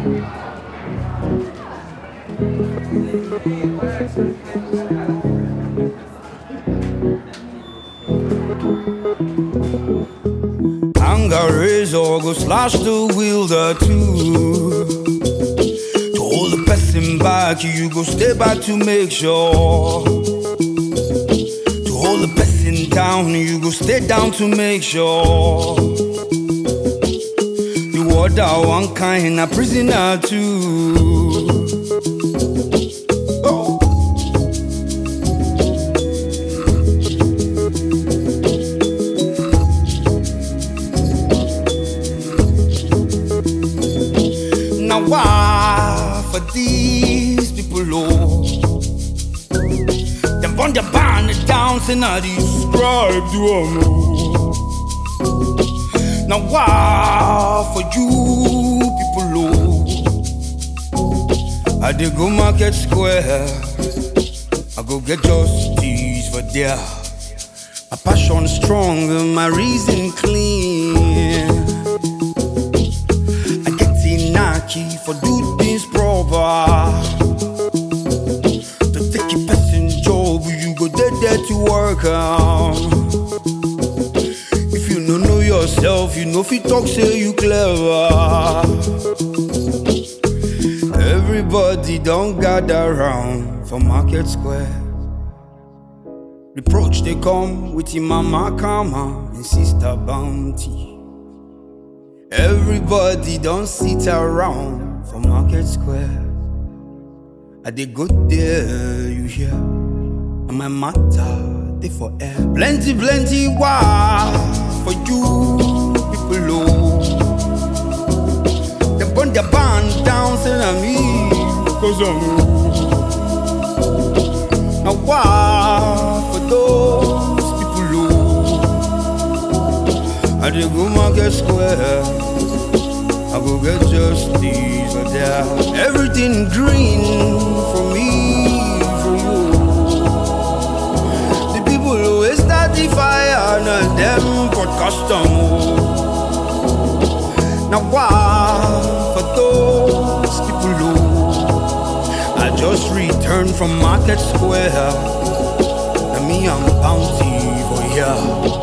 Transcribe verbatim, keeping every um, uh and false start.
Anger razor go slash the wheel the two. To hold the person back, you go stay back to make sure. To hold the person down, you go stay down to make sure. You order one kind, a prisoner too. Now why for these people, oh, them burn their band down, say now describe to them. Now why for you people, oh, I dey go market square, I go get justice for there. My passion strong and my reason clean. For do things proper. To take your person job, you go there there to work on. If you no know yourself, you know if you talk say you clever. Everybody don't gather round for market square. Reproach they come with your mama karma and sister bounty. Everybody don't sit around for market square. I dey go there, you hear? And my matter, they for air. Plenty, plenty, why for you people low? They burn their band down, saying me, cause I'm now why for those people low? I dey go market square, I go get justice for there. Everything green for me, for you. The people always start the fire, not them for custom. Now why for those people low? I just returned from market square, and me I'm bounty for ya.